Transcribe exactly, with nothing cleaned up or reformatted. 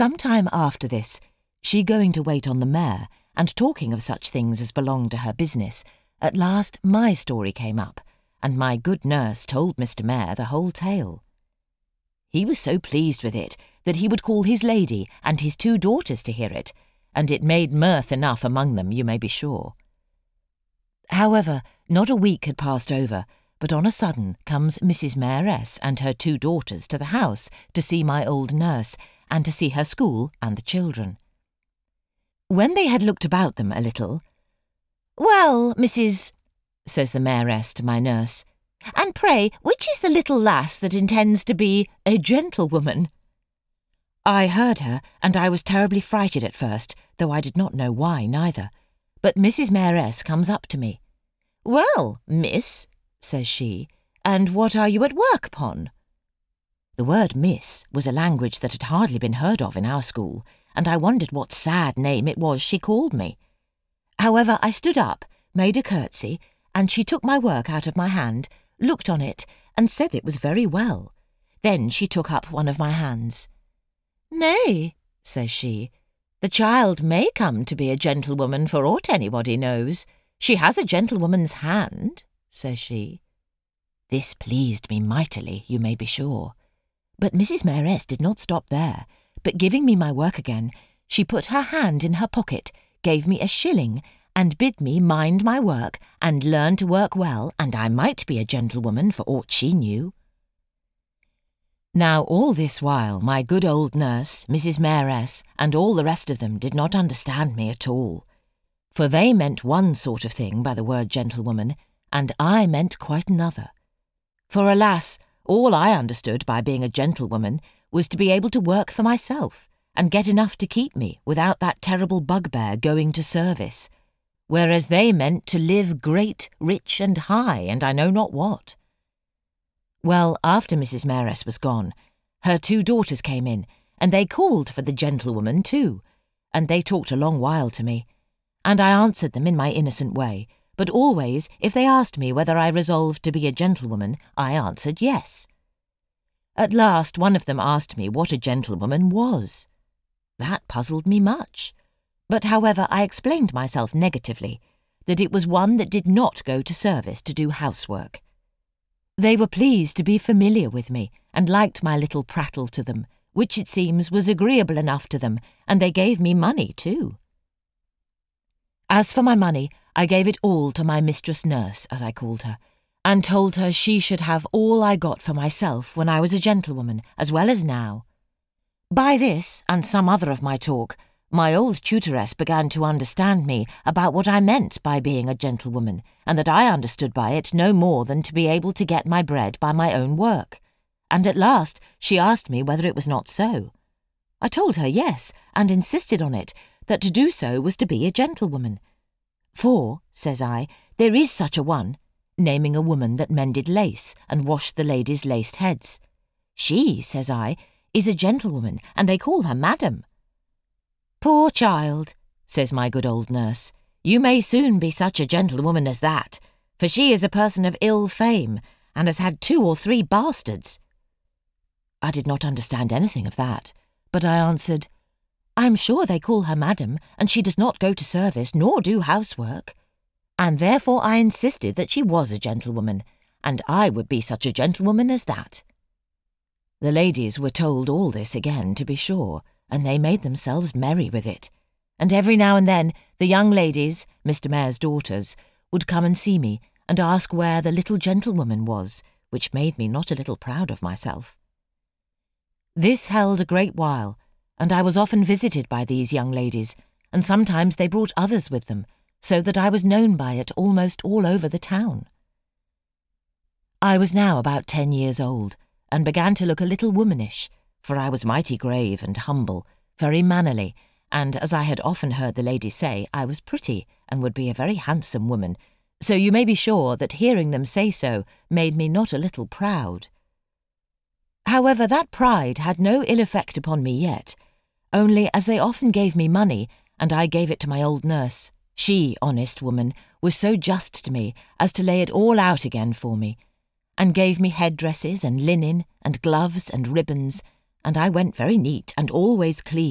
Some time after this, she going to wait on the mare, and talking of such things as belonged to her business, at last my story came up, and my good nurse told Mister Mayor the whole tale. He was so pleased with it that he would call his lady and his two daughters to hear it, and it made mirth enough among them, you may be sure. However, not a week had passed over, but on a sudden comes Missus Mayoress and her two daughters to the house to see my old nurse, and to see her school and the children. When they had looked about them a little, "Well, Missus," says the Mayoress to my nurse, "and pray, which is the little lass that intends to be a gentlewoman?" I heard her, and I was terribly frighted at first, though I did not know why neither. But Missus Mayoress comes up to me. "Well, miss," says she, "and what are you at work upon?" The word miss was a language that had hardly been heard of in our school, and I wondered what sad name it was she called me. However, I stood up, made a curtsy, and she took my work out of my hand, looked on it, and said it was very well. Then she took up one of my hands. "Nay," says she, "the child may come to be a gentlewoman for aught anybody knows. She has a gentlewoman's hand," says she. This pleased me mightily, you may be sure. But Missus Mayoress did not stop there, but giving me my work again, she put her hand in her pocket, gave me a shilling, and bid me mind my work and learn to work well, and I might be a gentlewoman for aught she knew. Now all this while my good old nurse, Missus Mayoress, and all the rest of them did not understand me at all, for they meant one sort of thing by the word gentlewoman, and I meant quite another. For alas, all I understood by being a gentlewoman was to be able to work for myself, and get enough to keep me without that terrible bugbear going to service, whereas they meant to live great, rich, and high, and I know not what. Well, after Missus Mayoress was gone, her two daughters came in, and they called for the gentlewoman too, and they talked a long while to me, and I answered them in my innocent way, but always, if they asked me whether I resolved to be a gentlewoman, I answered yes. At last one of them asked me what a gentlewoman was. That puzzled me much, but however I explained myself negatively, that it was one that did not go to service to do housework. They were pleased to be familiar with me, and liked my little prattle to them, which it seems was agreeable enough to them, and they gave me money too. As for my money, I gave it all to my mistress nurse, as I called her, and told her she should have all I got for myself when I was a gentlewoman, as well as now. By this, and some other of my talk, my old tutoress began to understand me about what I meant by being a gentlewoman, and that I understood by it no more than to be able to get my bread by my own work. And at last she asked me whether it was not so. I told her yes, and insisted on it, that to do so was to be a gentlewoman. For, says I, there is such a one, naming a woman that mended lace and washed the ladies' laced heads. She, says I, is a gentlewoman, and they call her madam. Poor child, says my good old nurse, you may soon be such a gentlewoman as that, for she is a person of ill fame, and has had two or three bastards. I did not understand anything of that, but I answered, I am sure they call her madam, and she does not go to service nor do housework. And therefore I insisted that she was a gentlewoman, and I would be such a gentlewoman as that. The ladies were told all this again, to be sure, and they made themselves merry with it, and every now and then the young ladies, Mister Mayor's daughters, would come and see me and ask where the little gentlewoman was, which made me not a little proud of myself. This held a great while, and I was often visited by these young ladies, and sometimes they brought others with them, so that I was known by it almost all over the town. I was now about ten years old, and began to look a little womanish, for I was mighty grave and humble, very mannerly, and, as I had often heard the ladies say, I was pretty and would be a very handsome woman, so you may be sure that hearing them say so made me not a little proud. However, that pride had no ill effect upon me yet, only as they often gave me money, and I gave it to my old nurse, she, honest woman, was so just to me as to lay it all out again for me, and gave me headdresses and linen and gloves and ribbons, and I went very neat and always clean.